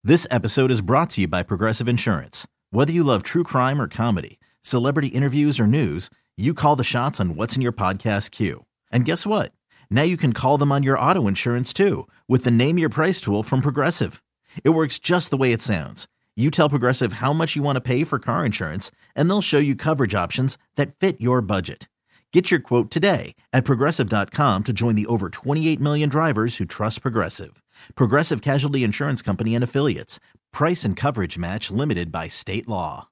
This episode is brought to you by Progressive Insurance. Whether you love true crime or comedy, celebrity interviews or news, you call the shots on what's in your podcast queue. And guess what? Now you can call them on your auto insurance too with the Name Your Price tool from Progressive. It works just the way it sounds. You tell Progressive how much you want to pay for car insurance, and they'll show you coverage options that fit your budget. Get your quote today at Progressive.com to join the over 28 million drivers who trust Progressive. Progressive Casualty Insurance Company and Affiliates. Price and coverage match limited by state law.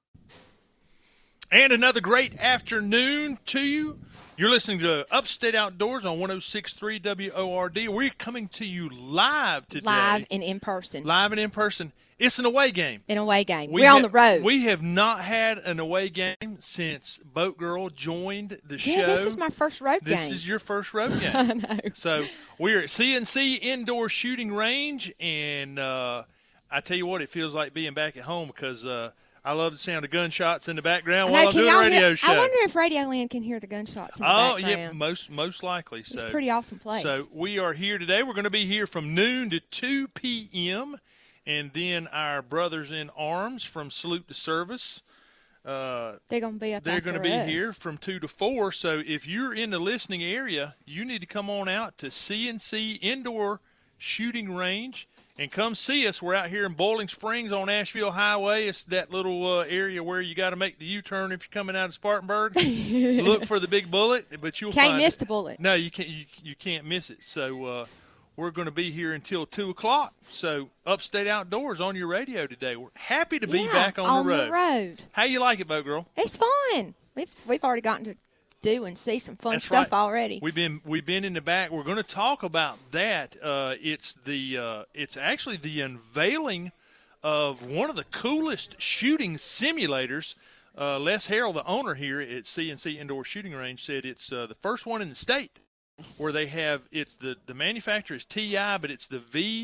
And another great afternoon to you. You're listening to Upstate Outdoors on 106.3 WORD. We're coming to you live today. Live and in person. Live and in person. It's an away game. An away game. We're on the road. We have not had an away game since Boat Girl joined the show. Yeah, this is my first road game. This is your first road game. I know. So we're at CNC Indoor Shooting Range, and I tell you what, it feels like being back at home because I love the sound of gunshots in the background while I'm doing a radio show. I wonder if Radioland can hear the gunshots in the background. Oh, yeah, most likely. So it's a pretty awesome place. So we are here today. We're going to be here from noon to 2 p.m., and then our brothers in arms from Salute to Service. They're going to be up They're going to be us. here from 2 to 4. So if you're in the listening area, you need to come on out to CNC Indoor Shooting Range and come see us. We're out here in Boiling Springs on Asheville Highway. It's that little area where you got to make the U-turn if you're coming out of Spartanburg. Look for the big bullet, but you'll Can't find miss it. the bullet. No, you can't. You can't miss it. So we're going to be here until 2 o'clock. So Upstate Outdoors on your radio today. We're happy to be back on the road. How you like it, Boat Girl? It's fun. We've already gotten to do and see some fun That's stuff right. already. We've been in the back. We're going to talk about that. It's actually the unveiling of one of the coolest shooting simulators. Les Harrell, the owner here at CNC Indoor Shooting Range, said it's the first one in the state where they have the manufacturer is TI, but it's the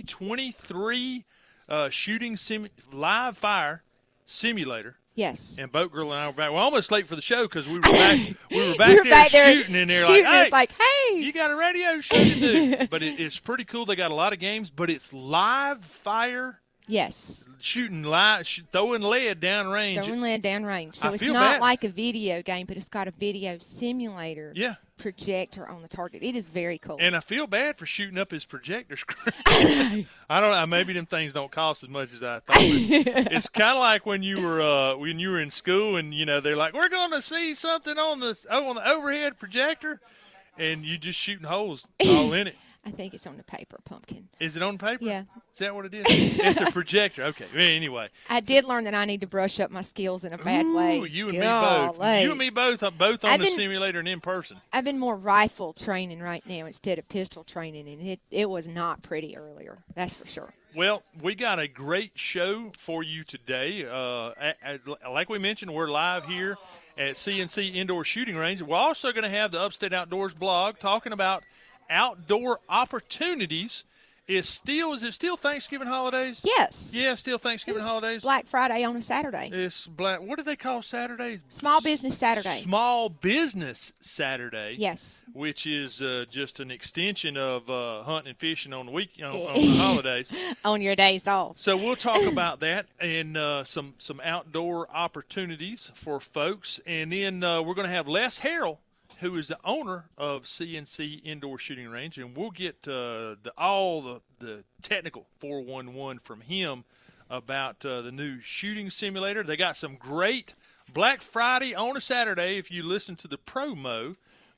V23 shooting live fire simulator. Yes. And Boat Girl and I were back. We're almost late for the show because we were back there shooting in there. It's like, hey, you got a radio show to do. But it's pretty cool. They got a lot of games, but it's live fire. Yes. Shooting live, throwing lead down range. Throwing lead down range. So I it's feel not bad. like a video game, but it's got a video simulator. Yeah. Projector on the target. It is very cool. And I feel bad for shooting up his projector screen. I don't know. Maybe them things don't cost as much as I thought. It's kind of like when you were in school and they're like, we're going to see something on the overhead projector, and you just shooting holes all in it. I think it's on the paper, Pumpkin. Is it on paper? Yeah. Is that what it is? It's a projector. Okay. Anyway. I did learn that I need to brush up my skills in a bad way. You and me both. You and me both on the simulator and in person. I've been more rifle training right now instead of pistol training, and it was not pretty earlier. That's for sure. Well, we got a great show for you today. Like we mentioned, we're live here at CNC Indoor Shooting Range. We're also going to have the Upstate Outdoors blog talking about outdoor opportunities. Is it still Thanksgiving holidays? Yes. Yeah, still Thanksgiving holidays. Black Friday on a Saturday. It's what do they call Saturday? Small Business Saturday. Small Business Saturday. Yes. Which is just an extension of hunting and fishing on the holidays. On your days off. So we'll talk about that and some outdoor opportunities for folks, and then we're going to have Les Harrell, who is the owner of CNC Indoor Shooting Range, and we'll get all the technical 411 from him about the new shooting simulator. They got some great Black Friday on a Saturday. If you listen to the promo,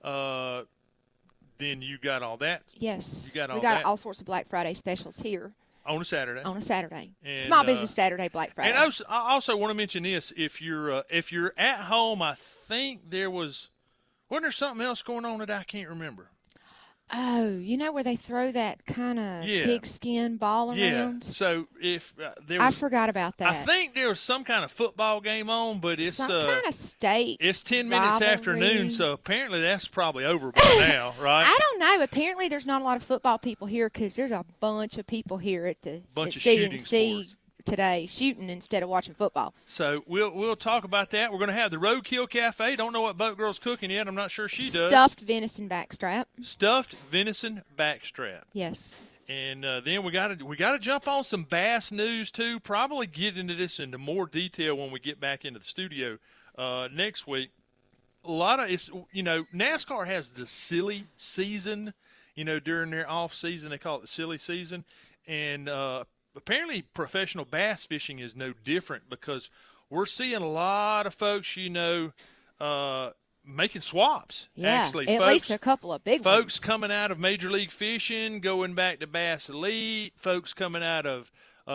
then you got all that. Yes. You got all we got that. all sorts of Black Friday specials here. On a Saturday. And, Small Business Saturday, Black Friday. And I also want to mention this. If you're at home, I think wasn't there something else going on that I can't remember? Oh, you know where they throw that kind of pigskin ball around? Yeah. So if I forgot about that. I think there was some kind of football game on, but it's some kind of state. It's 10 minutes after noon, so apparently that's probably over by now, right? I don't know. Apparently there's not a lot of football people here because there's a bunch of people here at the CNC today shooting instead of watching football. So we'll talk about that. We're going to have the Roadkill Cafe. Don't know what Boat Girl's cooking yet. I'm not sure she does. Stuffed venison backstrap. Stuffed venison backstrap. Yes. And then we got to jump on some bass news too. Probably get into this into more detail when we get back into the studio next week. A lot of NASCAR has the silly season. During their off season, they call it the silly season, and apparently professional bass fishing is no different because we're seeing a lot of folks, making swaps. Yeah, actually, at least a couple of big folks ones. Coming out of Major League Fishing, going back to Bass Elite. Folks coming out of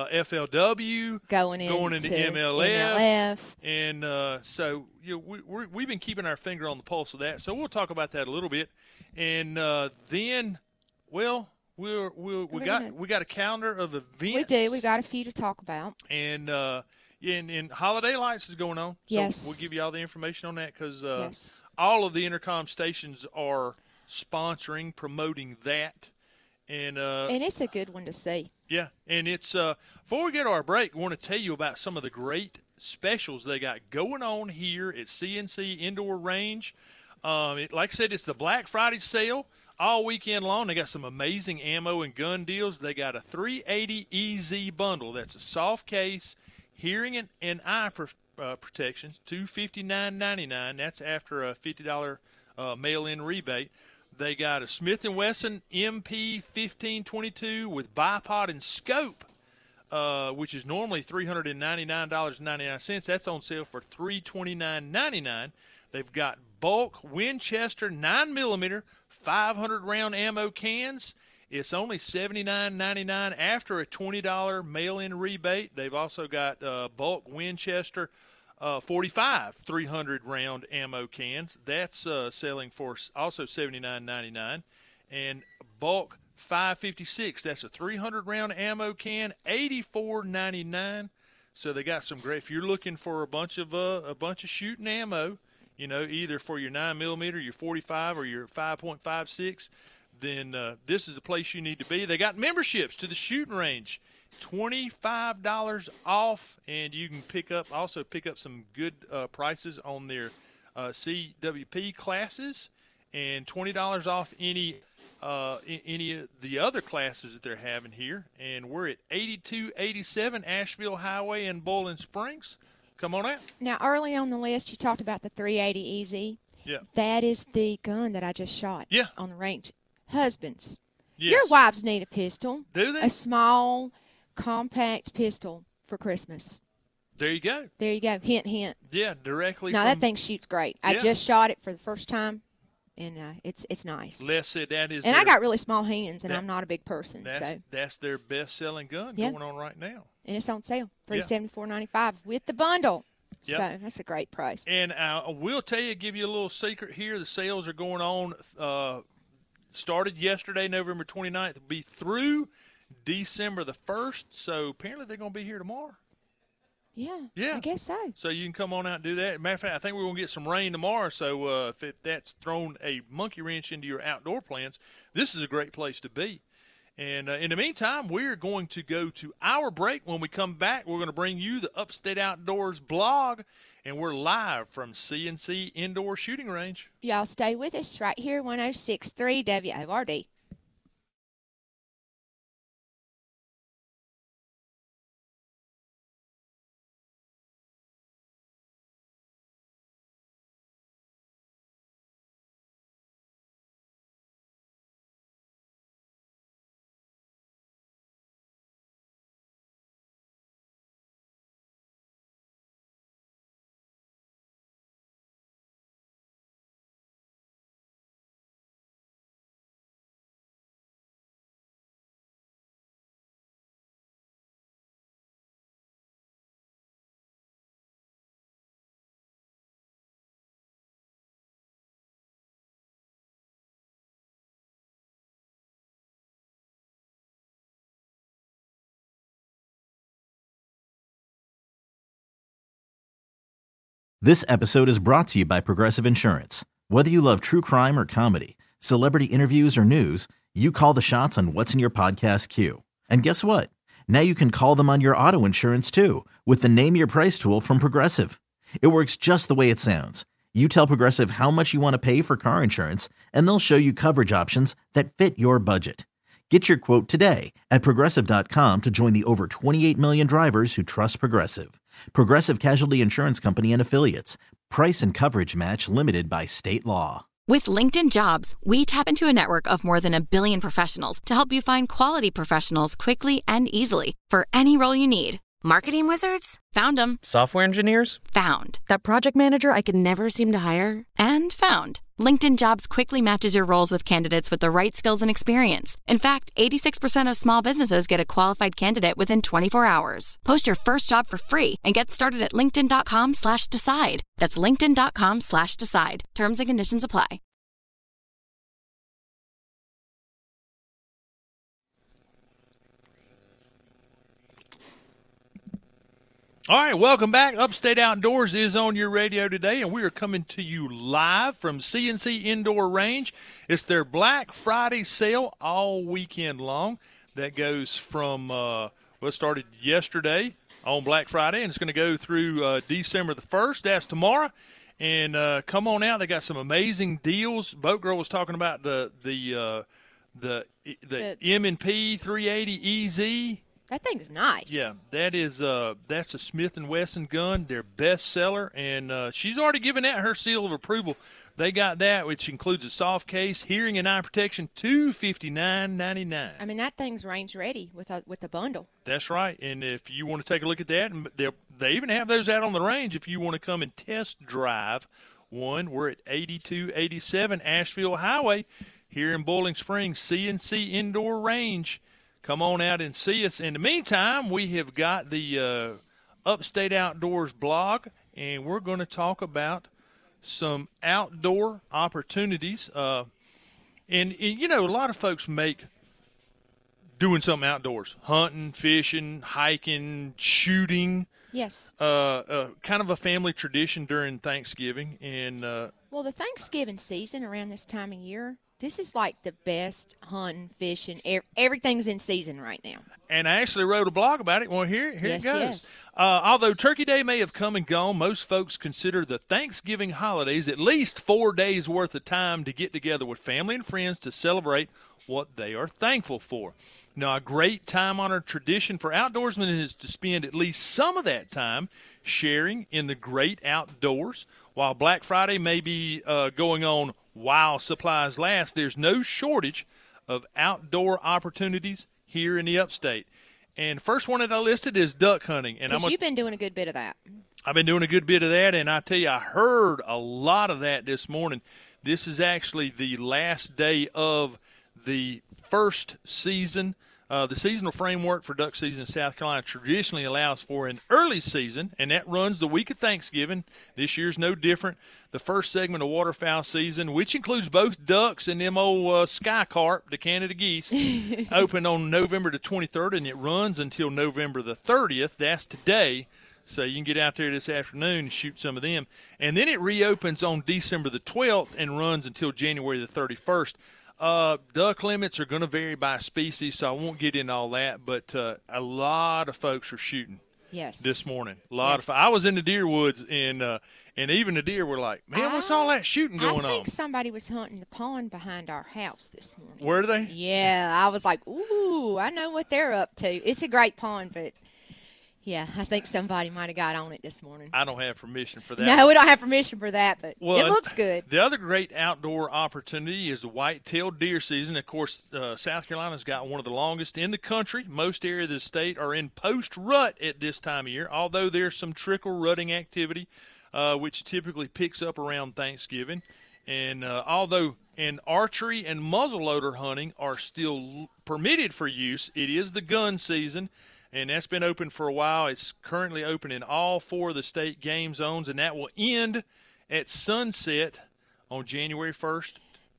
FLW, going into MLF. And so we've been keeping our finger on the pulse of that. So we'll talk about that a little bit. And then, well, we got a calendar of events. We do. We got a few to talk about. And and Holiday Lights is going on. So yes. We'll give you all the information on that because yes. all of the intercom stations are sponsoring, promoting that. And it's a good one to see. Yeah, and it's before we get to our break, we want to tell you about some of the great specials they got going on here at CNC Indoor Range. Like I said, it's the Black Friday sale all weekend long. They got some amazing ammo and gun deals. They got a 380 EZ bundle. That's a soft case, hearing and eye protections, $259.99. That's after a $50 mail-in rebate. They got a Smith & Wesson MP1522 with bipod and scope, which is normally $399.99. That's on sale for $329.99. They've got bulk Winchester 9mm 500-round ammo cans. It's only $79.99 after a $20 mail-in rebate. They've also got bulk Winchester 45 300-round ammo cans. That's selling for also $79.99. And bulk 556, that's a 300-round ammo can, $84.99. So they got some great. If you're looking for a bunch of shooting ammo, either for your 9mm, your 45, or your 5.56, then this is the place you need to be. They got memberships to the shooting range, $25 off, and you can pick up some good prices on their CWP classes, and $20 off any of the other classes that they're having here. And we're at 8287 Asheville Highway in Boiling Springs. Come on out. Now, early on the list, you talked about the 380 EZ. Yeah. That is the gun that I just shot. Yeah. On the range. Husbands. Yes. Your wives need a pistol. Do they? A small, compact pistol for Christmas. There you go. There you go. Hint, hint. Yeah, directly. No, that thing shoots great. I just shot it for the first time, and it's nice. Les said that is. And I got really small hands, and I'm not a big person. That's their best-selling gun going on right now. And it's on sale, $374.95 with the bundle. Yep. So that's a great price. And we'll give you a little secret here. The sales are going on. Started yesterday, November 29th. Will be through December the 1st. So apparently they're going to be here tomorrow. Yeah, I guess so. So you can come on out and do that. Matter of fact, I think we're going to get some rain tomorrow. So if that's thrown a monkey wrench into your outdoor plans, this is a great place to be. And in the meantime, we're going to go to our break. When we come back, we're going to bring you the Upstate Outdoors blog, and we're live from CNC Indoor Shooting Range. Y'all stay with us right here, 106.3 WORD. This episode is brought to you by Progressive Insurance. Whether you love true crime or comedy, celebrity interviews or news, you call the shots on what's in your podcast queue. And guess what? Now you can call them on your auto insurance too with the Name Your Price tool from Progressive. It works just the way it sounds. You tell Progressive how much you want to pay for car insurance, and they'll show you coverage options that fit your budget. Get your quote today at Progressive.com to join the over 28 million drivers who trust Progressive. Progressive Casualty Insurance Company and Affiliates. Price and coverage match limited by state law. With LinkedIn Jobs, we tap into a network of more than 1 billion professionals to help you find quality professionals quickly and easily for any role you need. Marketing wizards? Found them. Software engineers? Found. That project manager I could never seem to hire? And found. LinkedIn Jobs quickly matches your roles with candidates with the right skills and experience. In fact, 86% of small businesses get a qualified candidate within 24 hours. Post your first job for free and get started at linkedin.com/decide. That's linkedin.com/decide. Terms and conditions apply. All right, welcome back. Upstate Outdoors is on your radio today, and we are coming to you live from CNC Indoor Range. It's their Black Friday sale all weekend long. That goes from, it started yesterday on Black Friday, and it's going to go through December the 1st. That's tomorrow. And come on out. They got some amazing deals. Boat Girl was talking about the M&P 380 EZ. That thing's nice. Yeah, that's a Smith & Wesson gun, their best seller, and she's already given that her seal of approval. They got that, which includes a soft case, hearing and eye protection, $259.99. I mean, that thing's range ready with a bundle. That's right, and if you want to take a look at that, they even have those out on the range if you want to come and test drive one. We're at 8287 Asheville Highway here in Boiling Springs, CNC Indoor Range. Come on out and see us. In the meantime, we have got the Upstate Outdoors blog, and we're going to talk about some outdoor opportunities. And, you know, a lot of folks make doing something outdoors, hunting, fishing, hiking, shooting. Yes. Kind of a family tradition during Thanksgiving. And well, the Thanksgiving season around this time of year, this is like the best hunting, fishing. Everything's in season right now. And I actually wrote a blog about it. Well, here yes, it goes. Yes. Although Turkey Day may have come and gone, most folks consider the Thanksgiving holidays at least 4 days worth of time to get together with family and friends to celebrate what they are thankful for. Now, a great time-honored tradition for outdoorsmen is to spend at least some of that time sharing in the great outdoors. While Black Friday may be going on while supplies last, there's no shortage of outdoor opportunities here in the upstate. And the first one that I listed is duck hunting. And you've been doing a good bit of that. I've been doing a good bit of that, and I tell you, I heard a lot of that this morning. This is actually the last day of the first season. The seasonal framework for duck season in South Carolina traditionally allows for an early season, and that runs the week of Thanksgiving. This year's no different. The first segment of waterfowl season, which includes both ducks and them old sky carp, the Canada geese, opened on November the 23rd, and it runs until November the 30th. That's today. So you can get out there this afternoon and shoot some of them. And then it reopens on December the 12th and runs until January the 31st. Duck limits are going to vary by species, so I won't get into all that. But a lot of folks are shooting this morning. I was in the deer woods, and even the deer were like, man, what's all that shooting going on? I think somebody was hunting the pond behind our house this morning. Were they? Yeah, I was like, ooh, I know what they're up to. It's a great pond, but yeah, I think somebody might have got on it this morning. I don't have permission for that. No, we don't have permission for that, but it looks good. The other great outdoor opportunity is the white-tailed deer season. Of course, South Carolina's got one of the longest in the country. Most areas of the state are in post-rut at this time of year, although there's some trickle rutting activity, which typically picks up around Thanksgiving. And although archery and muzzleloader hunting are still permitted for use, it is the gun season. And that's been open for a while. It's currently open in all 4 of the state game zones, and that will end at sunset on January 1st,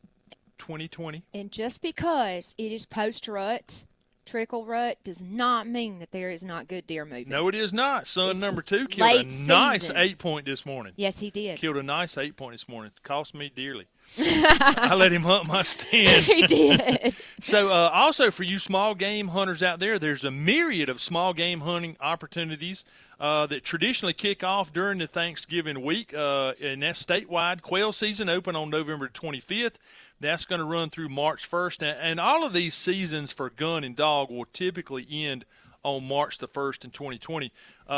2020. And just because it is post-rut, trickle rut, does not mean that there is not good deer movement. No, it is not. Son number 2 killed a nice 8-point this morning. Yes, he did. Killed a nice 8-point this morning. It cost me dearly. I let him hunt my stand. He did. So also for you small game hunters out there, there's a myriad of small game hunting opportunities that traditionally kick off during the Thanksgiving week, and that's statewide. Quail season open on November 25th. That's going to run through March 1st, and all of these seasons for gun and dog will typically end on March the 1st in 2020.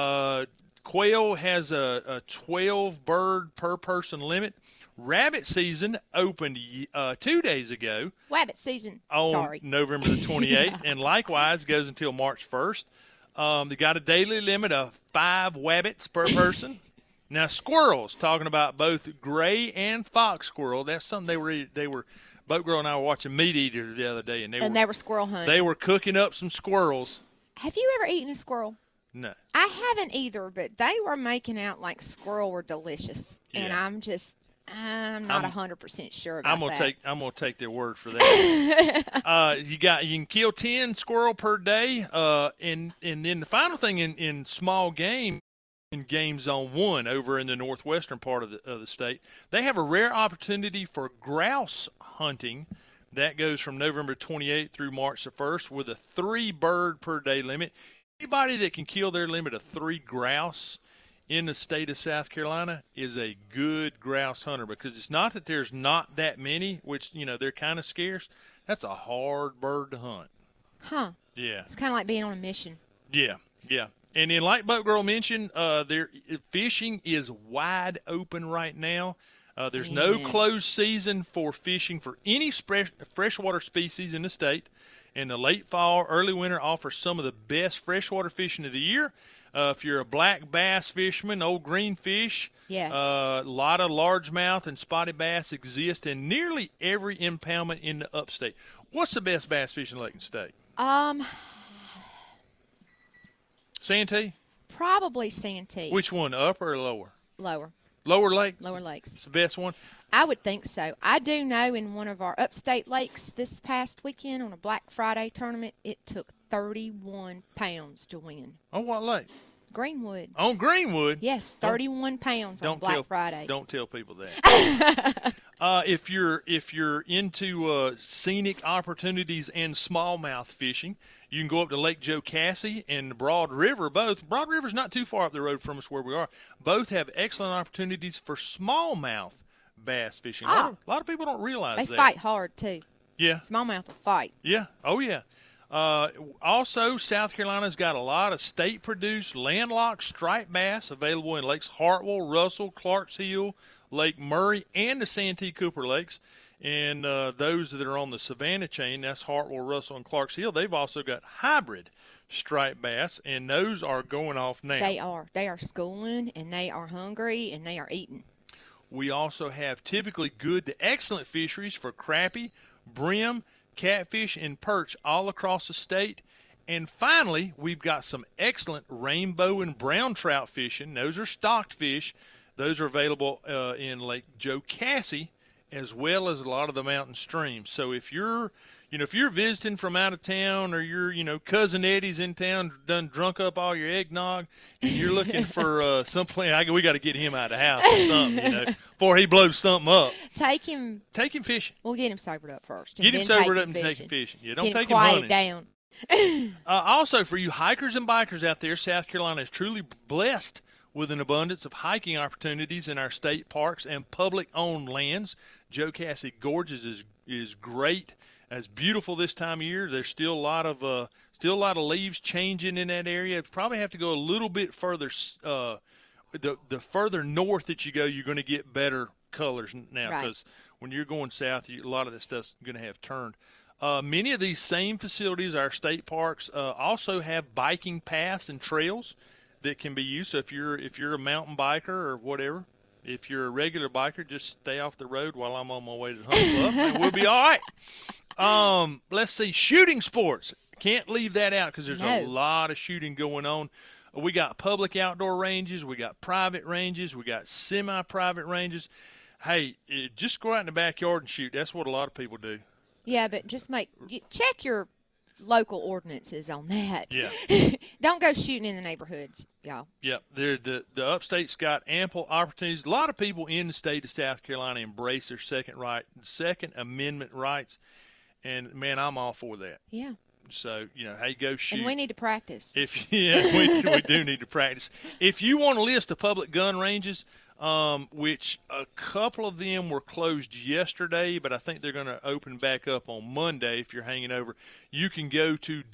Quail has a 12 bird per person limit. Rabbit season opened 2 days ago. Rabbit season. On November the 28th, and likewise goes until March 1st. They got a daily limit of 5 rabbits per person. Now squirrels, talking about both gray and fox squirrel. That's something they were. Boat Girl and I were watching Meat Eater the other day, and they were squirrel hunting. They were cooking up some squirrels. Have you ever eaten a squirrel? No. I haven't either, but they were making out like squirrel were delicious, and I'm not 100% sure about that. I'm gonna take their word for that. You can kill 10 squirrel per day, and then the final thing in small game. In Game Zone 1 over in the northwestern part of the state, they have a rare opportunity for grouse hunting. That goes from November 28th through March the 1st with a 3 bird per day limit. Anybody that can kill their limit of 3 grouse in the state of South Carolina is a good grouse hunter, because it's not that there's not that many, which, they're kind of scarce. That's a hard bird to hunt. Huh. Yeah. It's kind of like being on a mission. Yeah. And then, like Boat Girl mentioned, fishing is wide open right now. There's no closed season for fishing for any freshwater species in the state. And the late fall, early winter offers some of the best freshwater fishing of the year. If you're a black bass fisherman, old greenfish, yes. A lot of largemouth and spotted bass exist in nearly every impoundment in the upstate. What's the best bass fishing lake in the state? Santee? Probably Santee. Which one, upper or lower? Lower. Lower Lakes? Lower Lakes. It's the best one? I would think so. I do know in one of our upstate lakes this past weekend on a Black Friday tournament, it took 31 pounds to win. On what lake? Greenwood. On Greenwood? Yes, 31 pounds on Black Friday. Don't tell people that. If you're into scenic opportunities and smallmouth fishing, you can go up to Lake Jocassee and Broad River. Broad River's not too far up the road from us where we are. Both have excellent opportunities for smallmouth bass fishing. A lot of people don't realize that. They fight hard, too. Yeah. Smallmouth will fight. Yeah. Oh, yeah. Also, South Carolina's got a lot of state-produced landlocked striped bass available in Lakes Hartwell, Russell, Clarks Hill, Lake Murray, and the Santee Cooper Lakes. And those that are on the Savannah chain, that's Hartwell, Russell, and Clarks Hill, they've also got hybrid striped bass, and those are going off now. They are. They are schooling, and they are hungry, and they are eating. We also have typically good to excellent fisheries for crappie, brim, catfish, and perch all across the state. And finally, we've got some excellent rainbow and brown trout fishing. Those are stocked fish. Those are available in Lake Jocassee, as well as a lot of the mountain streams. So if you're visiting from out of town, or your cousin Eddie's in town, done drunk up all your eggnog, and you're looking for something, we got to get him out of the house or something, before he blows something up. Take him fishing. We'll get him sobered up first. Get him sobered up and take him fishing. Yeah, don't take him hunting. Down. Also, for you hikers and bikers out there, South Carolina is truly blessed with an abundance of hiking opportunities in our state parks and public-owned lands. Jocassee Gorges is great. It's beautiful this time of year. There's still a lot of leaves changing in that area. Probably have to go a little bit further. The further north that you go, you're going to get better colors now, because when you're going south, a lot of that stuff's going to have turned. Many of these same facilities, our state parks, also have biking paths and trails that can be used. So if you're a mountain biker or whatever, if you're a regular biker, just stay off the road while I'm on my way to the hunt club, and we'll be all right. Let's see, shooting sports. Can't leave that out, because there's a lot of shooting going on. We got public outdoor ranges. We got private ranges. We got semi-private ranges. Hey, just go out in the backyard and shoot. That's what a lot of people do. Yeah, but just check your local ordinances on that. Yeah. Don't go shooting in the neighborhoods, y'all. Yep. The upstate's got ample opportunities. A lot of people in the state of South Carolina embrace their Second Amendment rights, and man, I'm all for that. Yeah. So, hey, go shoot. And we need to practice. We do need to practice. If you want a list of public gun ranges, which a couple of them were closed yesterday, but I think they're going to open back up on Monday if you're hanging over, you can go to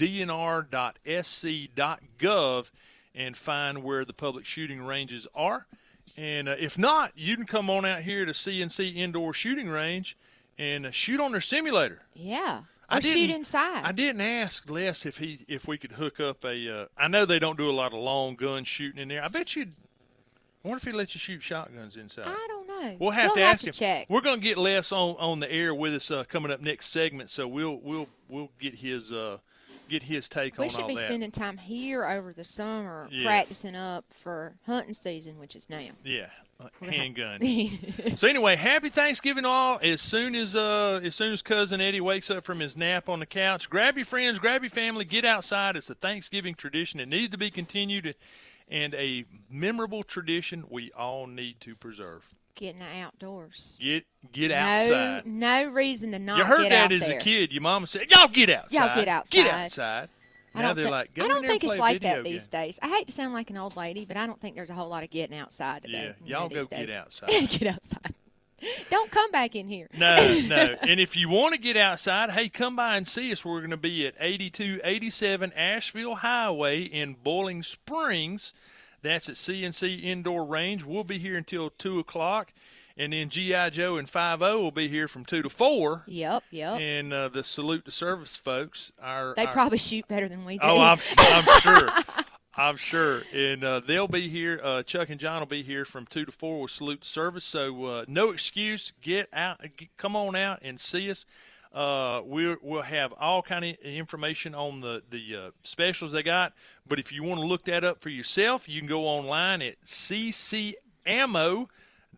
dnr.sc.gov and find where the public shooting ranges are. And if not, you can come on out here to CNC Indoor Shooting Range and shoot on their simulator. Yeah. Or shoot inside. I didn't ask Les if we could hook up I know they don't do a lot of long gun shooting in there. I wonder if he'd let you shoot shotguns inside. I don't know. We'll have to ask him. Check. We're going to get Les on the air with us coming up next segment, so we'll get his take on all that. We should be spending time here over the summer practicing up for hunting season, which is now. Yeah. Handgun. So anyway, happy Thanksgiving all. As soon as Cousin Eddie wakes up from his nap on the couch, grab your friends, grab your family, get outside. It's a Thanksgiving tradition. It needs to be continued, and a memorable tradition we all need to preserve. Getting outdoors. Get outside. No reason to not get out there. You heard that as a kid. Your mama said, y'all get outside. Y'all get outside. Get outside. Now they're like, I don't think it's like that these days. I hate to sound like an old lady, but I don't think there's a whole lot of getting outside today. Yeah, y'all go get outside. Get outside. Don't come back in here. No. And if you want to get outside, hey, come by and see us. We're going to be at 8287 Asheville Highway in Boiling Springs. That's at CNC Indoor Range. We'll be here until 2 o'clock. And then G.I. Joe and 5-0 will be here from 2 to 4. Yep. And the Salute to Service folks. They probably shoot better than we do. Oh, I'm sure. I'm sure. And they'll be here. Chuck and John will be here from 2 to 4 with Salute to Service. So no excuse. Get out. Come on out and see us. We'll have all kind of information on the specials they got. But if you want to look that up for yourself, you can go online at ccammo.com.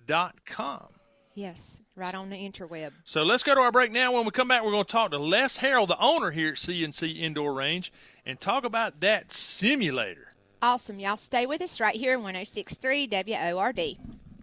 Yes, right on the interweb. So let's go to our break now. When we come back, we're going to talk to Les Harrell, the owner here at CNC Indoor Range, and talk about that simulator. Awesome. Y'all stay with us right here on 106.3 WORD.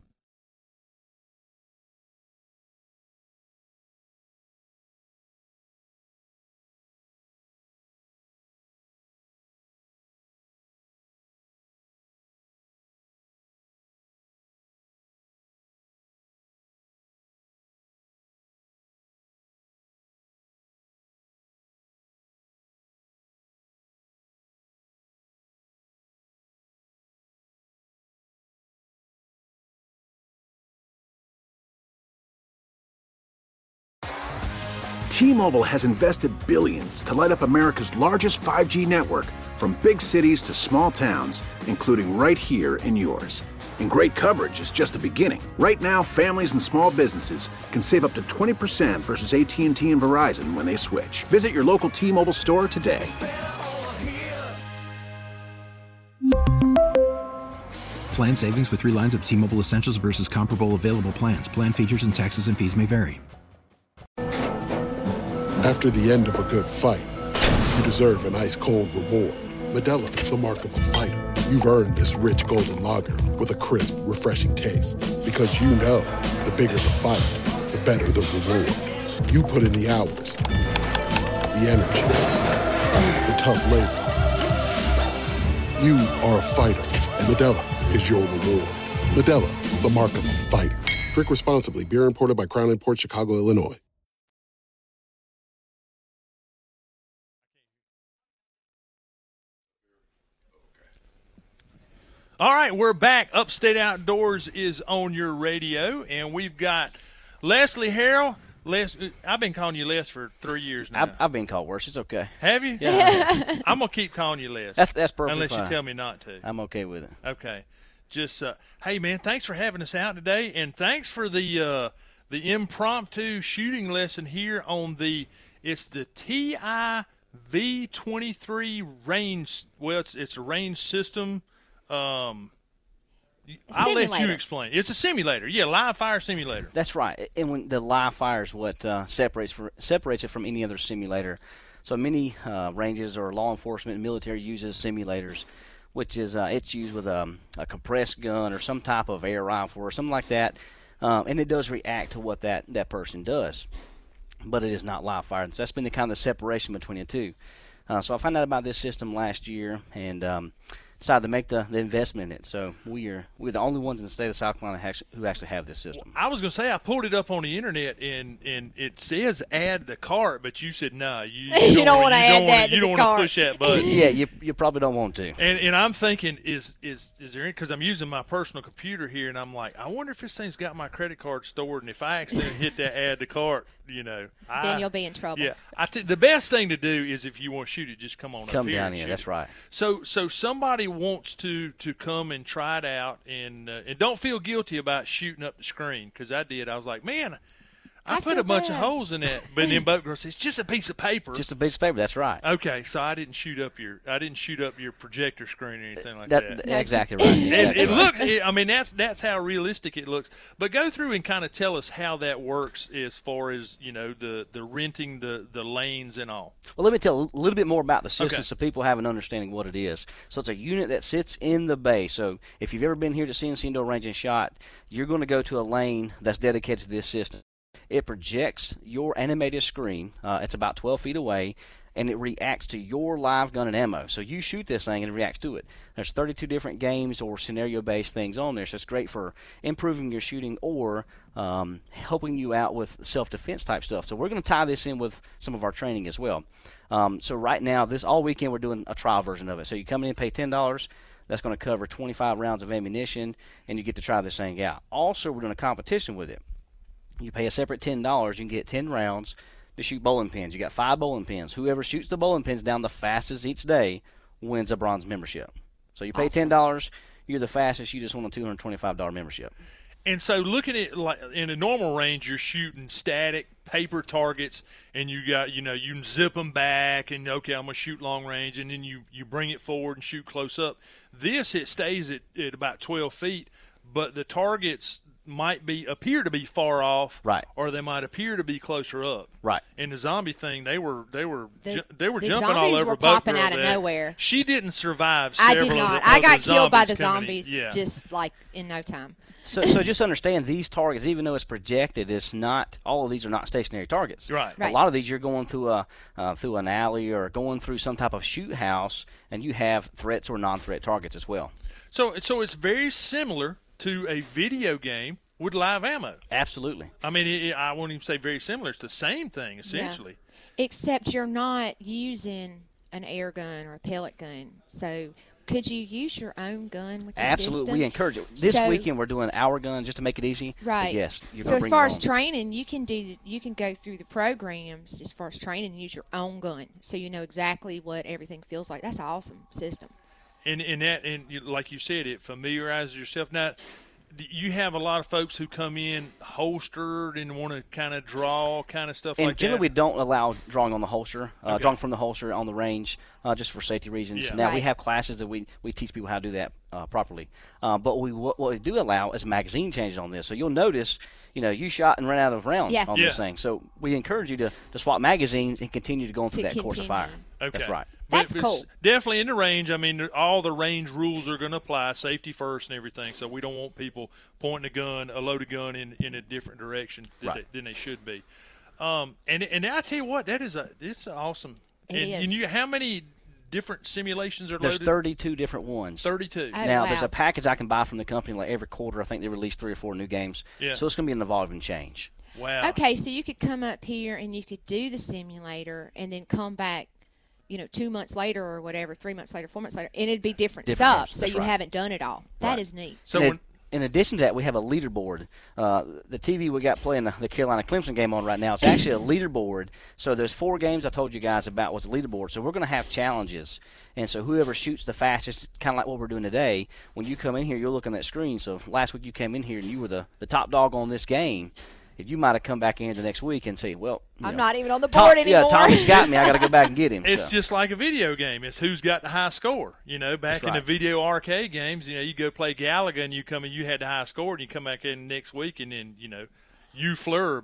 T-Mobile has invested billions to light up America's largest 5G network, from big cities to small towns, including right here in yours. And great coverage is just the beginning. Right now, families and small businesses can save up to 20% versus AT&T and Verizon when they switch. Visit your local T-Mobile store today. Plan savings with 3 lines of T-Mobile Essentials versus comparable available plans. Plan features and taxes and fees may vary. After the end of a good fight, you deserve an ice-cold reward. Modelo is the mark of a fighter. You've earned this rich golden lager with a crisp, refreshing taste. Because you know, the bigger the fight, the better the reward. You put in the hours, the energy, the tough labor. You are a fighter, and Modelo is your reward. Modelo, the mark of a fighter. Drink responsibly. Beer imported by Crown Imports, Chicago, Illinois. All right, we're back. Upstate Outdoors is on your radio, and we've got Leslie Harrell. I've been calling you Les for 3 years now. I've been called worse. It's okay. Have you? Yeah. I'm going to keep calling you Les. That's perfectly unless fine. You tell me not to. I'm okay with it. Okay. Just, hey, man, thanks for having us out today, and thanks for the impromptu shooting lesson here on it's the TI V23 range. Well, it's a range system. I'll let you explain. It's a simulator. Yeah, live fire simulator. That's right. And when the live fire is what separates it from any other simulator. So many ranges or law enforcement and military uses simulators, which is it's used with a compressed gun or some type of air rifle or something like that, and it does react to what that person does, but it is not live fire. And so that's been the kind of separation between the two. So I found out about this system last year and decided to make the investment in it. So we're the only ones in the state of South Carolina who actually have this system. Well, I was going to say, I pulled it up on the internet, and it says add the cart, but you said, no, you don't want to add that. You don't want to push that button. Yeah, you probably don't want to. And I'm thinking, is there any, because I'm using my personal computer here, and I'm like, I wonder if this thing's got my credit card stored, and if I accidentally hit that add the cart, then you'll be in trouble. Yeah, the best thing to do is if you want to shoot it, just come up here. Come down here. That's right. So somebody wants to come and try it out, and don't feel guilty about shooting up the screen, because I did. I was like, man, I put a bunch of holes in that, but then Boat Girl says, it's just a piece of paper. Just a piece of paper. That's right. Okay, so I didn't shoot up your projector screen or anything like that. Exactly right. It looks. I mean, that's how realistic it looks. But go through and kind of tell us how that works as far as the renting the lanes and all. Well, let me tell a little bit more about the system, Okay. so people have an understanding what it is. So it's a unit that sits in the bay. So if you've ever been here to CNC Indoor Range and Shot, you're going to go to a lane that's dedicated to this system. It projects your animated screen. It's about 12 feet away, and it reacts to your live gun and ammo. So you shoot this thing, and it reacts to it. There's 32 different games or scenario-based things on there, so it's great for improving your shooting or helping you out with self-defense type stuff. So we're going to tie this in with some of our training as well. So right now, all weekend, we're doing a trial version of it. So you come in and pay $10. That's going to cover 25 rounds of ammunition, and you get to try this thing out. Also, we're doing a competition with it. You pay a separate $10. You can get 10 rounds to shoot bowling pins. You got 5 bowling pins. Whoever shoots the bowling pins down the fastest each day wins a bronze membership. So you pay $10. You're the fastest. You just won a $225 membership. And so looking at like in a normal range, you're shooting static paper targets, and you got you can zip them back, and okay, I'm gonna shoot long range, and then you bring it forward and shoot close up. This, it stays at about 12 feet, but the targets might appear to be far off, right? Or they might appear to be closer up, right? In the zombie thing, they were jumping zombies all over. Were popping out of nowhere. She didn't survive. I did not. I got killed by the zombies just like in no time. So just understand these targets, even though it's projected, it's not all of these are not stationary targets. Right. A lot of these you're going through through an alley or going through some type of shoot house, and you have threats or non-threat targets as well. So it's very similar to a video game with live ammo. Absolutely. I mean, I won't even say very similar. It's the same thing, essentially. Yeah. Except you're not using an air gun or a pellet gun. So could you use your own gun with the Absolutely. system? We encourage it. This weekend we're doing our gun just to make it easy. Right. But yes. So as far as training, you can go through the programs as far as training and use your own gun, so you know exactly what everything feels like. That's an awesome system. And like you said, it familiarizes yourself. Now, you have a lot of folks who come in holstered and want to kind of draw kind of stuff like that. And generally we don't allow drawing on the holster, drawing from the holster on the range, just for safety reasons. Yeah. Now we have classes that we teach people how to do that properly. But what we do allow is magazine changes on this. So you'll notice, you shot and ran out of rounds on this thing. So we encourage you to swap magazines and continue to go through that course of fire. Okay. That's right. That's cool. Definitely in the range. I mean, all the range rules are going to apply, safety first and everything. So we don't want people pointing a loaded gun in a different direction than they should be. And I tell you what, it's awesome. And how many different simulations are There's loaded? 32 different ones. 32. Oh, Now, wow. there's a package I can buy from the company. Like every quarter, I think they release 3 or 4 new games. Yeah. So it's going to be an evolving change. Wow. Okay, so you could come up here and you could do the simulator and then come back 2 months later or whatever, 3 months later, 4 months later, and it'd be different stuff. Games. So That's you right. haven't done it all. That is neat. So in addition to that, we have a leaderboard. The TV we got playing the Carolina Clemson game on right now, it's actually a leaderboard. So there's 4 games I told you guys about was a leaderboard. So we're going to have challenges. And so whoever shoots the fastest, kind of like what we're doing today, when you come in here, you'll look on that screen. So last week you came in here and you were the top dog on this game. If you might have come back in the next week and say, well, I'm not even on the board anymore. Yeah, Tommy's got me. I got to go back and get him. It's just like a video game. It's who's got the high score. Back in the video arcade games, you go play Galaga and you had the high score, and you come back in next week, and then, you Fleur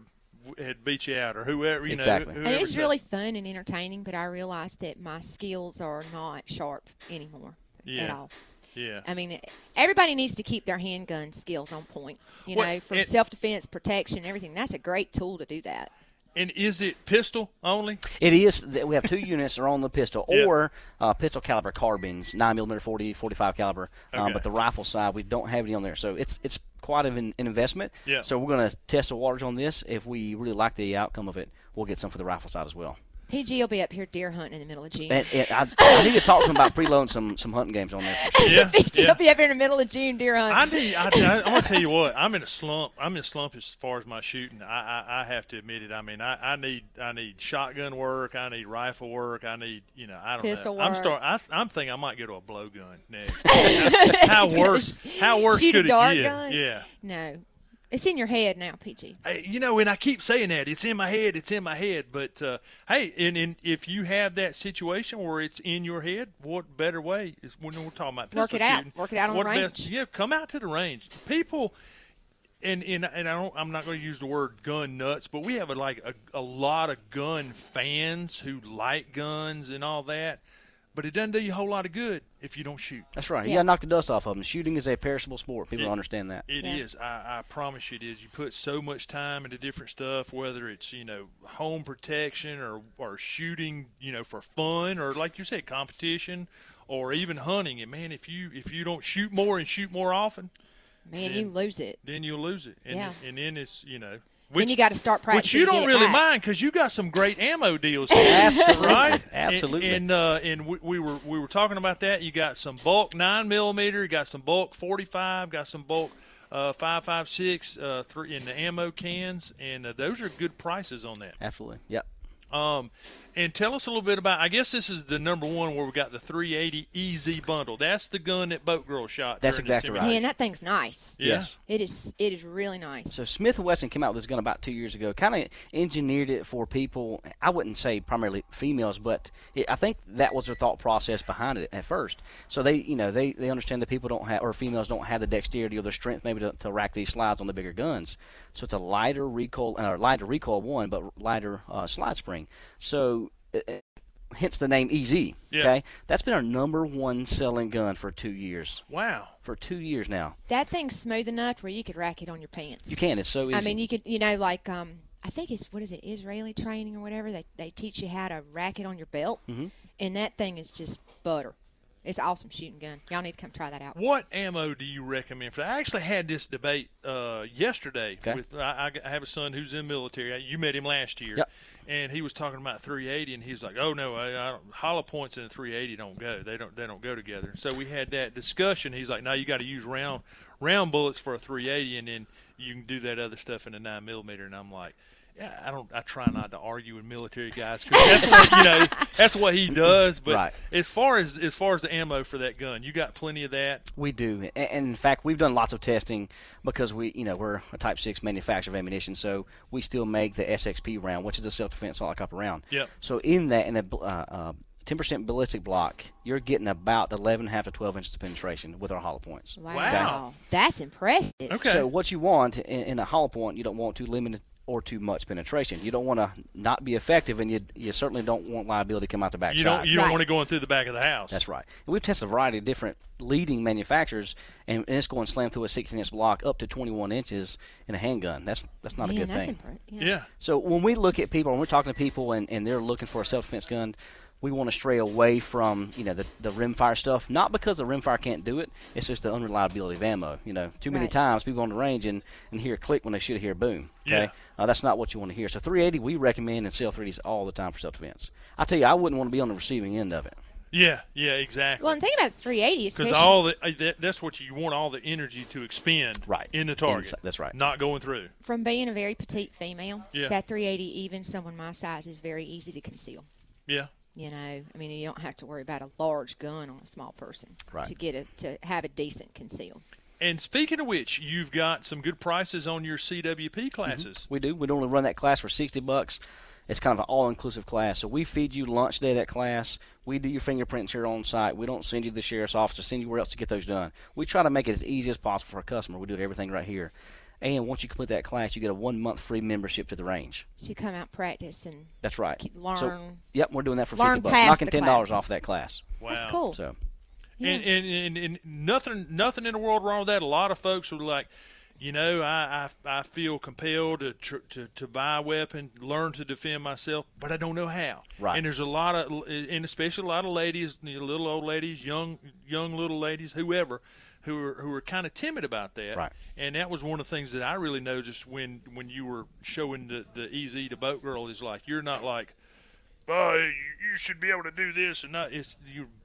had beat you out or whoever, you exactly. know. And it's really fun and entertaining, but I realize that my skills are not sharp anymore at all. Yeah. I mean, everybody needs to keep their handgun skills on point, you know, from self-defense, protection, everything. That's a great tool to do that. And is it pistol only? It is. We have 2 units that are on the pistol or pistol caliber carbines, 9mm, 40, 45 caliber. Okay. But the rifle side, we don't have any on there. So it's quite an investment. Yeah. So we're going to test the waters on this. If we really like the outcome of it, we'll get some for the rifle side as well. PG will be up here deer hunting in the middle of June. And I need to talk to him about preloading some hunting games on there. Yeah. PG will be up here in the middle of June deer hunting. I'm going to tell you what. I'm in a slump. I'm in a slump as far as my shooting. I have to admit it. I mean, I need shotgun work. I need rifle work. I need, you know, I don't Pistol know. work. I'm thinking I might go to a blowgun next. How worse Shoot could a dart it get? gun? Yeah. No. It's in your head now, PG. You know, and I keep saying that. It's in my head. It's in my head. But, hey, and if you have that situation where it's in your head, what better way is when we're talking about pistol shooting. Work it out on the range. Come out to the range. People, and I'm not going to use the word gun nuts, but we have a lot of gun fans who like guns and all that. But it doesn't do you a whole lot of good if you don't shoot. That's right. Yeah. You got to knock the dust off of them. Shooting is a perishable sport. People don't understand that. It is. I promise you it is. You put so much time into different stuff, whether it's, you know, home protection or shooting, you know, for fun or, like you said, competition or even hunting. And, man, if you don't shoot more and shoot more often, you lose it. Then you'll lose it. And, and then it's, you know. Then you got to start practicing. Which you don't really mind because you got some great ammo deals, Absolutely, right? Absolutely. And we were talking about that. You got some bulk 9mm, you got some bulk 45, got some bulk 5.56 3 in the ammo cans, and those are good prices on that. Absolutely. Yep. And tell us a little bit about, I guess this is the number one where we got the 380 EZ bundle. That's the gun that Boat Girl shot. That's exactly right. Man, that thing's nice. Yeah. Yes. It is really nice. So Smith & Wesson came out with this gun about 2 years ago, kind of engineered it for people, I wouldn't say primarily females, but I think that was their thought process behind it at first. So they understand that people don't have, or females don't have the dexterity or the strength maybe to rack these slides on the bigger guns. So it's a lighter recoil one, but lighter slide spring. So hence the name EZ. Yeah. Okay, that's been our number one selling gun for 2 years. Wow. For 2 years now. That thing's smooth enough where you could rack it on your pants. You can. It's so easy. I mean, you could, you know, like I think it's Israeli training or whatever. They teach you how to rack it on your belt, and that thing is just butter. It's an awesome shooting gun. Y'all need to come try that out. What ammo do you recommend for that? I actually had this debate yesterday. Okay. With I have a son who's in the military. You met him last year. Yep. And he was talking about 380, and he's like, "Oh no, I don't, hollow points in the 380 don't go. They don't go together." So we had that discussion. He's like, "No, you got to use round bullets for a 380, and then you can do that other stuff in a 9mm." And I'm like, "Yeah, I try not to argue with military guys because that's what that's what he does." But right. as far as the ammo for that gun, you got plenty of that. We do, and in fact, we've done lots of testing because we're a Type 6 manufacturer of ammunition, so we still make the SXP round, which is a self-defense solid copper round. Yep. So in that, in a 10% ballistic block, you're getting about 11.5 to 12 inches of penetration with our hollow points. Wow. Okay? That's impressive. Okay. So what you want in a hollow point, you don't want too limited or too much penetration. You don't want to not be effective, and you certainly don't want liability to come out the back side. You don't want to go in through the back of the house. That's right. And we've tested a variety of different leading manufacturers, and it's going slam through a 16-inch block up to 21 inches in a handgun. That's not a good thing. Yeah. So when we look at people, when we're talking to people and they're looking for a self-defense gun, we want to stray away from the rimfire stuff. Not because the rimfire can't do it, it's just the unreliability of ammo. Too many times people go on the range and hear a click when they should hear a boom. Okay, that's not what you want to hear. So 380, we recommend and sell 380s all the time for self-defense. I tell you, I wouldn't want to be on the receiving end of it. Yeah, exactly. Well, and think about the 380, because that's what you want, all the energy to expend in the target. That's right. Not going through. From being a very petite female, Yeah. that 380, even someone my size, is very easy to conceal. Yeah. You don't have to worry about a large gun on a small person Right. to have a decent conceal. And speaking of which, you've got some good prices on your CWP classes. We do. We normally run that class for $60. It's kind of an all-inclusive class. So we feed you lunch day at that class. We do your fingerprints here on site. We don't send you to the sheriff's office or send you where else to get those done. We try to make it as easy as possible for a customer. We do everything right here. And once you complete that class, you get a 1-month free membership to the range. So you come out practice and that's right. Learn. So, yep, we're doing that for learn $50, past knocking the $10 class. off that class. Wow. That's cool. So, Yeah. And nothing in the world wrong with that. A lot of folks are like, I feel compelled to buy a weapon, learn to defend myself, but I don't know how. Right. And there's a lot of, and especially a lot of ladies, little old ladies, young little ladies, whoever, who are kind of timid about that. Right. And that was one of the things that I really noticed when you were showing the EZ to Boat Girl is like, you're not like, oh, you should be able to do this, and not. It's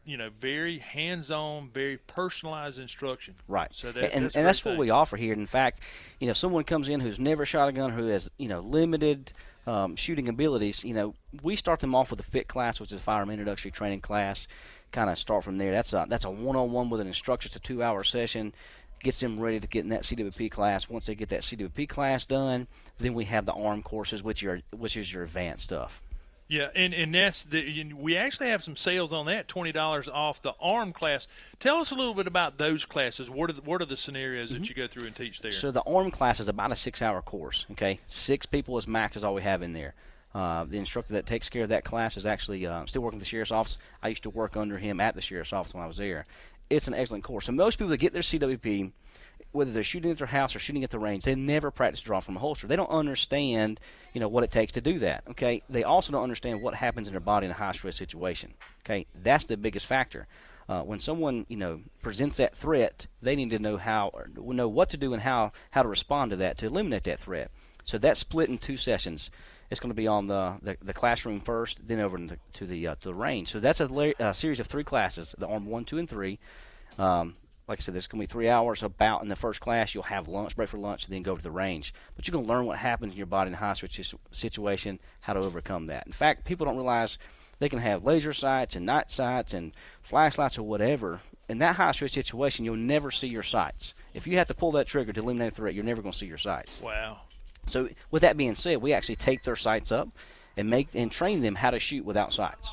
very hands-on, very personalized instruction. right. So that's what we offer here. In fact, someone comes in who's never shot a gun, who has limited shooting abilities. We start them off with a FIT class, which is a firearm introductory training class. Kind of start from there. That's a one-on-one with an instructor. It's a 2-hour session. Gets them ready to get in that CWP class. Once they get that CWP class done, then we have the ARM courses, which is your advanced stuff. Yeah, and that's we actually have some sales on that, $20 off the ARM class. Tell us a little bit about those classes. What are the scenarios that you go through and teach there? So the ARM class is about a 6-hour course. Okay, 6 people is max is all we have in there. The instructor that takes care of that class is actually still working at the sheriff's office. I used to work under him at the sheriff's office when I was there. It's an excellent course. So most people that get their CWP, whether they're shooting at their house or shooting at the range, they never practice draw from a holster. They don't understand, what it takes to do that. Okay, they also don't understand what happens in their body in a high-stress situation. Okay, that's the biggest factor. When someone, presents that threat, they need to know what to do and how to respond to that to eliminate that threat. So that's split in 2 sessions. It's going to be on the classroom first, then over to the range. So that's a series of 3 classes, the ARM 1, 2, and 3. Like I said, this is going to be 3 hours about in the first class. You'll have lunch, break for lunch, and then go to the range. But you're going to learn what happens in your body in a high-stress situation, how to overcome that. In fact, people don't realize they can have laser sights and night sights and flashlights or whatever. In that high-stress situation, you'll never see your sights. If you have to pull that trigger to eliminate a threat, you're never going to see your sights. Wow. So with that being said, we actually take their sights up and train them how to shoot without sights.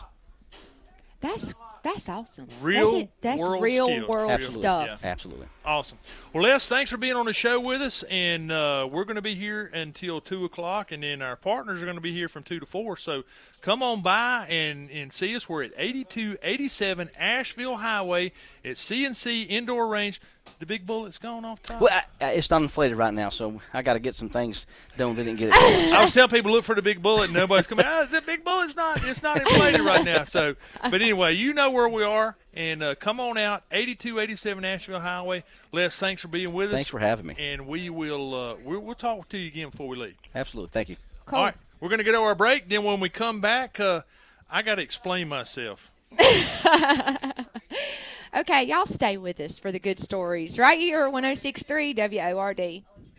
That's awesome. That's real skills. world Absolutely. stuff. Yeah. Absolutely. Awesome. Well, Les, thanks for being on the show with us, and we're going to be here until 2 o'clock, and then our partners are going to be here from 2 to 4. So come on by and see us. We're at 8287 Asheville Highway at CNC Indoor Range. The big bullet's gone off top. Well, it's not inflated right now, so I got to get some things done. They didn't get it. I was telling people look for the big bullet, and nobody's coming. The big bullet's not inflated right now. So, but anyway, you know where we are, and come on out, 8287 Asheville Highway. Les, thanks for being with us. Thanks for having me. And we will we'll talk to you again before we leave. Absolutely. Thank you. Cool. All right, we're going to get over our break. Then when we come back, I got to explain myself. Okay, y'all stay with us for the good stories right here at 106.3 WORD.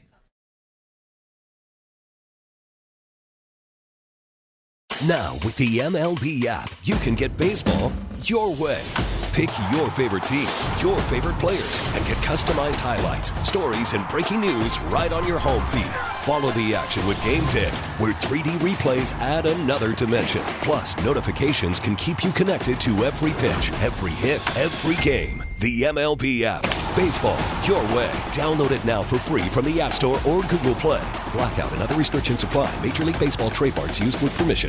Now, with the MLB app, you can get baseball your way. Pick your favorite team, your favorite players, and get customized highlights, stories, and breaking news right on your home feed. Follow the action with Game 10, where 3D replays add another dimension. Plus, notifications can keep you connected to every pitch, every hit, every game. The MLB app. Baseball your way. Download it now for free from the App Store or Google Play. Blackout and other restrictions apply. Major League Baseball trademarks used with permission.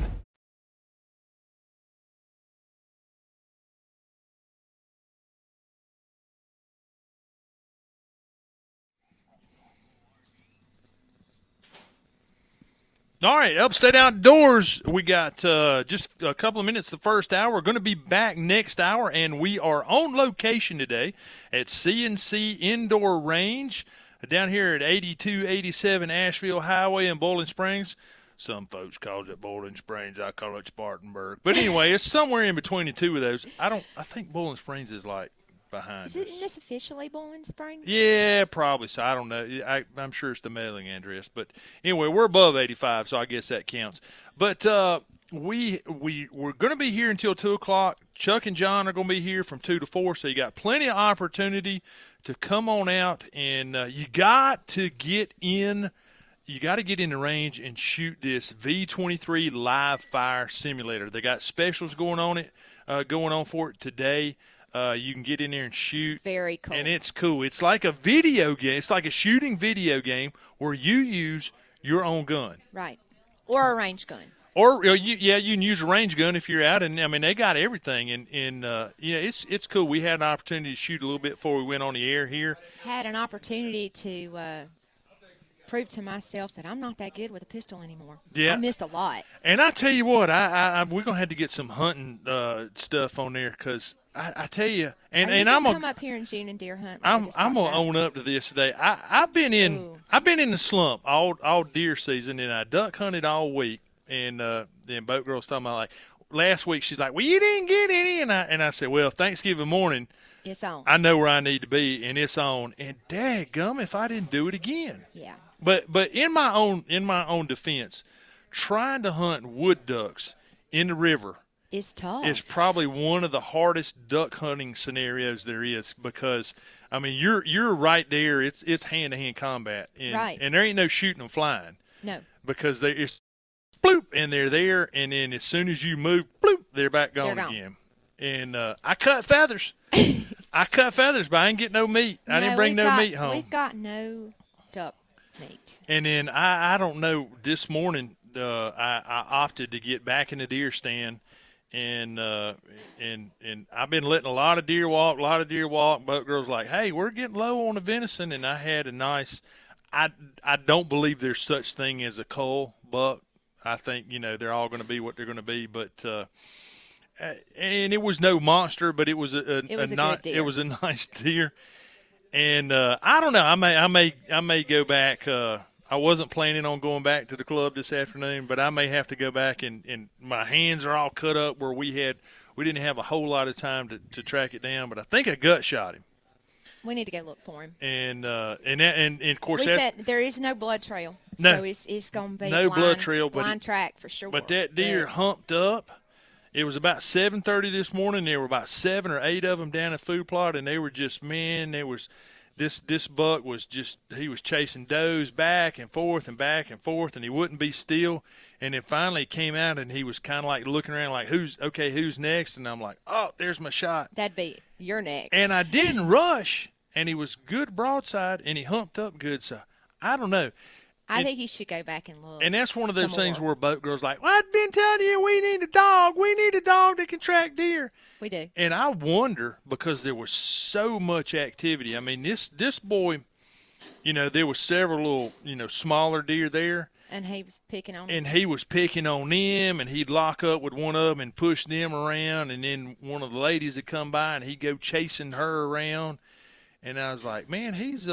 All right, Upstate Outdoors, we got just a couple of minutes the first hour. We're going to be back next hour, and we are on location today at CNC Indoor Range down here at 8287 Asheville Highway in Bowling Springs. Some folks call it Bowling Springs. I call it Spartanburg. But anyway, it's somewhere in between the two of those. I think Bowling Springs is like behind us. Isn't this officially Bowling Springs? Yeah, probably. So I don't know. I'm sure it's the mailing address. But anyway, we're above 85, so I guess that counts. But we're going to be here until 2 o'clock. Chuck and John are going to be here from 2 to 4, so you got plenty of opportunity to come on out. And you got to get in. You got to get in the range and shoot this V23 live fire simulator. They got specials going on for it today. You can get in there and shoot. It's very cool. And it's cool. It's like a video game. It's like a shooting video game where you use your own gun. Right. Or a range gun. Or you can use a range gun if you're out, and I mean they got everything, and it's cool. We had an opportunity to shoot a little bit before we went on the air here. Had an opportunity to prove to myself that I'm not that good with a pistol anymore. Yeah, I missed a lot. And I tell you what, we're gonna have to get some hunting stuff on there because I tell you, and I'm gonna come up here in June and deer hunt. I'm gonna own up to this today. I've been in the slump all deer season, and I duck hunted all week. And then Boat Girl's talking about, like, last week she's like, well, you didn't get any. And I said, well, Thanksgiving morning, it's on. I know where I need to be, and it's on. And dadgum if I didn't do it again. Yeah. But in my own defense, trying to hunt wood ducks in the river is tough. It's probably one of the hardest duck hunting scenarios there is because, I mean, you're right there. It's hand-to-hand combat. And, right. And there ain't no shooting them flying. No. Because it's bloop, and they're there, and then as soon as you move, bloop, they're back gone again. And I cut feathers. But I didn't get no meat. I didn't bring no meat home. We've got no duck meat. And then I don't know, this morning I opted to get back in the deer stand, and I've been letting a lot of deer walk. Boat Girl's like, hey, we're getting low on the venison, and I had a nice – I don't believe there's such thing as a cull buck. I think, they're all going to be what they're going to be. But and it was no monster, but it was a nice deer. And I don't know. I may go back. I wasn't planning on going back to the club this afternoon, but I may have to go back. And my hands are all cut up where we didn't have a whole lot of time to track it down. But I think I gut shot him. We need to go look for him. And of course, there is no blood trail. No, so it's going to be no blood trail, blind track for sure. But that deer humped up. It was about 7:30 this morning. There were about 7 or 8 of them down the food plot, and they were just, man, there was this buck was just, he was chasing does back and forth, and he wouldn't be still. And then finally he came out, and he was kind of like looking around like, who's next? And I'm like, oh, there's my shot. That'd be your next. And I didn't rush, and he was good broadside, and he humped up good. So I don't know. I think you should go back and look. And that's one of those things where Boat Girl's like, well, I've been telling you we need a dog. We need a dog that can track deer. We do. And I wonder, because there was so much activity. I mean, this boy, there was several little, smaller deer there. And he was picking on them. And he was picking on them, and he'd lock up with one of them and push them around. And then one of the ladies would come by, and he'd go chasing her around. And I was like, man, he's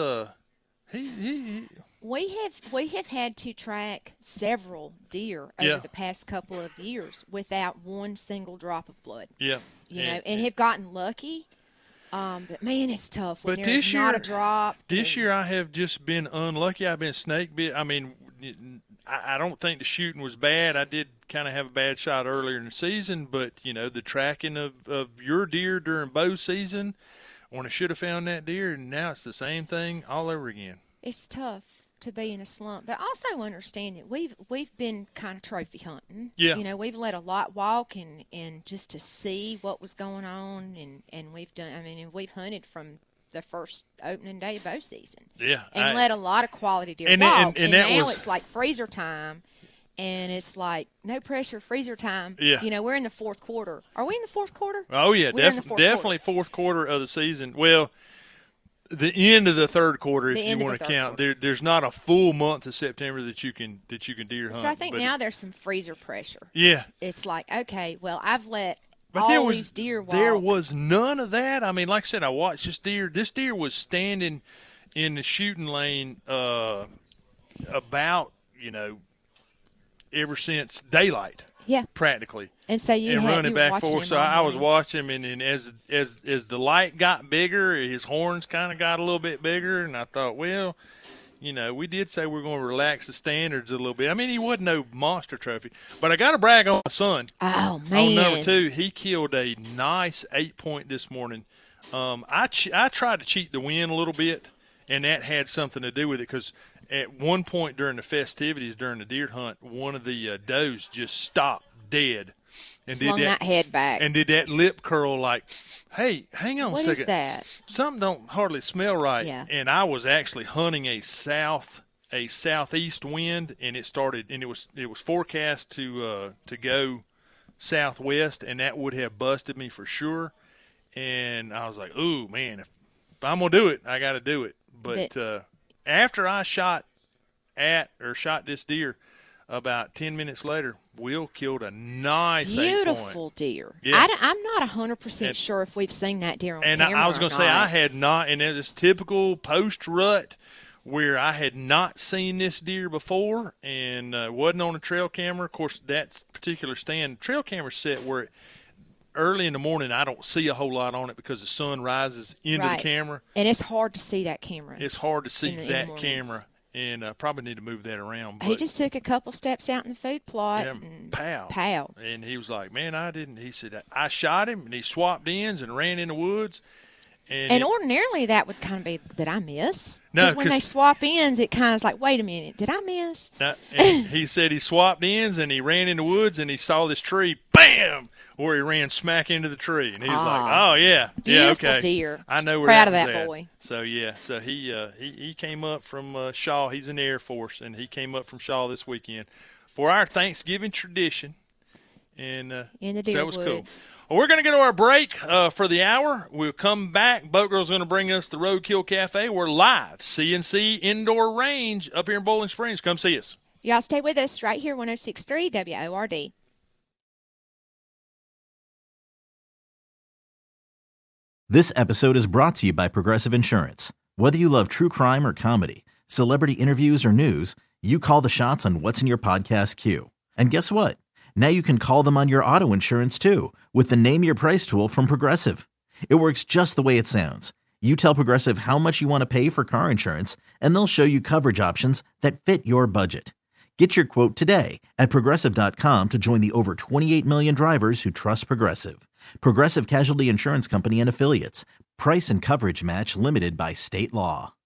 We have had to track several deer over the past couple of years without one single drop of blood. Yeah. And have gotten lucky. But, man, it's tough when there's year, not a drop. This year I have just been unlucky. I've been snake bit. I mean, I don't think the shooting was bad. I did kind of have a bad shot earlier in the season, but, the tracking of your deer during bow season, when I should have found that deer, and now it's the same thing all over again. It's tough to be in a slump, but also understand that we've been kind of trophy hunting. Yeah. We've let a lot walk and just to see what was going on, and we've done. I mean, and we've hunted from the first opening day of bow season. Yeah. And let a lot of quality deer walk. And now it's like freezer time, and it's like no pressure freezer time. Yeah. We're in the fourth quarter. Are we in the fourth quarter? Oh yeah, definitely fourth quarter of the season. Well, the end of the third quarter, if you want to count. There's not a full month of September that you can deer hunt. So I think now there's some freezer pressure. Yeah. It's like, okay, well, I've let these deer walk. There was none of that. I mean, like I said, I watched this deer. This deer was standing in the shooting lane about, ever since daylight. Yeah. Practically. And so you running back and forth. So I was him. watching him, and as the light got bigger, his horns kind of got a little bit bigger, and I thought, well, we did say we're going to relax the standards a little bit. I mean, he wasn't no monster trophy, but I got to brag on my son. Oh man! On number 2, he killed a nice 8-point this morning. I tried to cheat the wind a little bit, and that had something to do with it because at one point during the festivities during the deer hunt, one of the does just stopped dead. and Slung that head back. and did that lip curl like, hey, hang on a second. What is that? Something don't hardly smell right. Yeah. And I was actually hunting a southeast wind, and it was forecast to go southwest, and that would have busted me for sure. And I was like, ooh, man, if I'm gonna do it, I got to do it. But after I shot this deer, about 10 minutes later, Will killed a nice beautiful deer. Yeah. I'm not 100% sure if we've seen that deer on and camera. I was going to say I had not, and it was typical post rut where I had not seen this deer before, and wasn't on a trail camera. Of course, that particular stand trail camera set where early in the morning I don't see a whole lot on it because the sun rises into the camera, and it's hard to see that camera. It's hard to see that camera. And probably need to move that around. But he just took a couple steps out in the food plot and pow. And he was like, man, I didn't. He said, I shot him, and he swapped ends and ran in the woods. And ordinarily that would kind of be, did I miss? No, because when they swap ends, it kind of is like, wait a minute, did I miss? And he said he swapped ends, and he ran in the woods, and he saw this tree, bam, where he ran smack into the tree. And he was like, oh, yeah. Beautiful okay. deer. I know where Proud of that that at. boy. So, yeah, so he came up from Shaw. He's in the Air Force, and he came up from Shaw this weekend for our Thanksgiving tradition. And in the deer so that was woods. cool. Well, we're going to go to our break for the hour. We'll come back. Boat Girl's going to bring us the Roadkill Cafe. We're live, CNC Indoor Range up here in Bowling Springs. Come see us. Y'all stay with us right here, 106.3 WORD. This episode is brought to you by Progressive Insurance. Whether you love true crime or comedy, celebrity interviews or news, you call the shots on what's in your podcast queue. And guess what? Now you can call them on your auto insurance too with the Name Your Price tool from Progressive. It works just the way it sounds. You tell Progressive how much you want to pay for car insurance, and they'll show you coverage options that fit your budget. Get your quote today at Progressive.com to join the over 28 million drivers who trust Progressive. Progressive Casualty Insurance Company and Affiliates. Price and coverage match limited by state law.